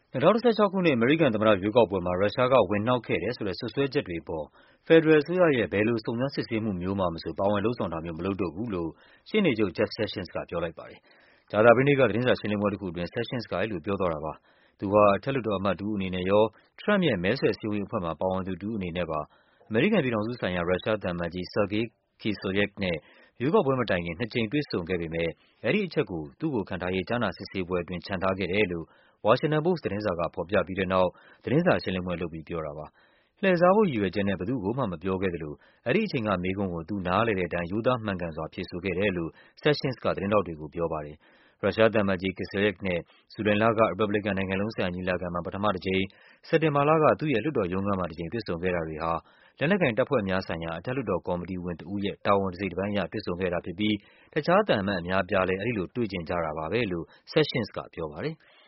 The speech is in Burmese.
2016 ခုနှစ် အမေရိကန်သမ္မတရွေးကောက်ပွဲမှာ ရုရှားက ဝင်နှောက်ခဲ့တယ်ဆိုတဲ့ စွပ်စွဲချက်တွေအပေါ် ဖက်ဒရယ်အစိုးရရဲ့ ဘယ်လိုစုံစမ်းစစ်ဆေးမှုမျိုးမှာမဆို ပါဝင်လုပ်ဆောင်တာမျိုး မလုပ်တော့ဘူးလို့ ရှေ့နေချုပ် Jeff Sessions က ပြောလိုက်ပါတယ်။ ကြာသပတေးနေ့က သတင်းစာရှင်းလင်းပွဲတခုအတွင်း Sessions က အဲဒီလိုပြောသွားတာပါ။ သူဟာ အထက်လွှတ်တော်အမတ်တဦးအနေနဲ့ရော၊ ထရမ့်ပ်ရဲ့ မဲဆွယ်စည်းရုံးရေးအဖွဲ့မှာ ပါဝင်သူတဦးအနေနဲ့ပါ အမေရိကန်ပြည်ထောင်စုဆိုင်ရာ ရုရှားသံအမတ်ကြီး Sergey Kислyak နဲ့ ရွေးကောက်ပွဲမတိုင်ခင် နှစ်ကြိမ် တွေ့ဆုံခဲ့ပေမယ့် အဲဒီအချက်ကို သူ့ကိုခန့်ထားရေး ကြားနာစစ်ဆေးပွဲအတွင်း ချန်ထားခဲ့တယ်လို့ ဝါရှင်တန်ပို့စ်သတင်းစာက ဖော်ပြပြီးတဲ့နောက် သတင်းစာရှင်းလင်းပွဲလုပ်ပြီး ပြောတာပါ။ လှည့်စားဖို့ရည်ရွယ်ချက်နဲ့ ဘယ်သူ့ကိုမှ မပြောခဲ့သလို အဲဒီအချိန်က မေးခွန်းကို သူနားလည်တဲ့အတိုင်း ရိုးသားမှန်ကန်စွာ ဖြေဆိုခဲ့တယ်လို့ Sessions က သတင်းထောက်တွေကို ပြောပါတယ်။ ရုရှားသံအမတ်ကြီး Kислyak နဲ့ ဇူလိုင်လက ရီပတ်ဘလီကန် နိုင်ငံလုံးဆိုင်ရာညီလာခံမှာ ပထမတကြိမ်၊ စက်တင်ဘာလက သူ့ရဲ့ လွှတ်တော်ရုံးခန်းမှာတကြိမ် တွေ့ဆုံခဲ့တာတွေဟာ လက်နက်ကိုင်တပ်ဖွဲ့များဆိုင်ရာ အထက်လွှတ်တော်ကော်မတီဝင်တဦးရဲ့ တာဝန်တစိတ်တပိုင်းအရ တွေ့ဆုံခဲ့တာဖြစ်ပြီး တခြားသံအမတ်အများအပြားလည်း အဲဒီလို တွေ့ချင်ကြတာပါပဲလို့ Sessions ကပြောပါတယ်။